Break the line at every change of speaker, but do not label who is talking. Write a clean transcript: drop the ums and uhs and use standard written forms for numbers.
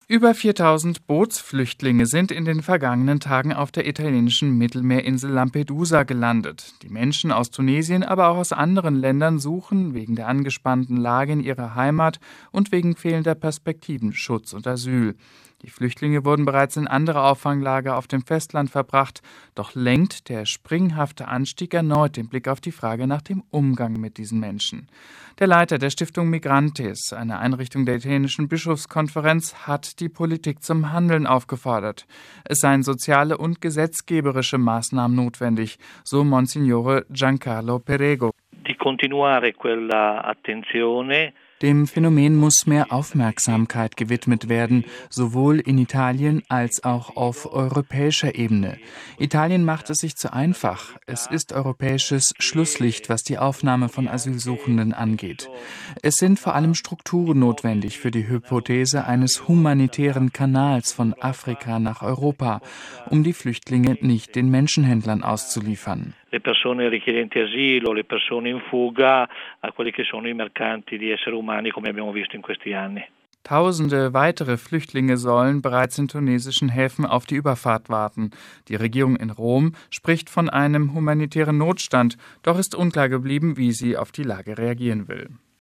Über 4000 Bootsflüchtlinge sind in den vergangenen Tagen auf der italienischen Mittelmeerinsel Lampedusa gelandet. Die Menschen aus Tunesien, aber auch aus anderen Ländern suchen wegen der angespannten Lage in ihrer Heimat und wegen fehlender Perspektiven Schutz und Asyl. Die Flüchtlinge wurden bereits in andere Auffanglager auf dem Festland verbracht, doch lenkt der springhafte Anstieg erneut den Blick auf die Frage nach dem Umgang mit diesen Menschen. Der Leiter der Stiftung Migrantes, einer Einrichtung der italienischen Bischofskonferenz, hat die Politik zum Handeln aufgefordert. Es seien soziale und gesetzgeberische Maßnahmen notwendig, so Monsignore Giancarlo Perego.
Di continuare quella attenzione.
Dem Phänomen muss mehr Aufmerksamkeit gewidmet werden, sowohl in Italien als auch auf europäischer Ebene. Italien macht es sich zu einfach. Es ist europäisches Schlusslicht, was die Aufnahme von Asylsuchenden angeht. Es sind vor allem Strukturen notwendig für die Hypothese eines humanitären Kanals von Afrika nach Europa, um die Flüchtlinge nicht den Menschenhändlern auszuliefern.
Le persone richiedenti asilo, le persone in fuga, a quelli che sono i mercanti di esseri umani, come abbiamo visto in questi anni.
Tausende weitere Flüchtlinge sollen bereits in tunesischen Häfen auf die Überfahrt warten. Die Regierung in Rom spricht von einem humanitären Notstand, doch ist unklar geblieben, wie sie auf die Lage reagieren will.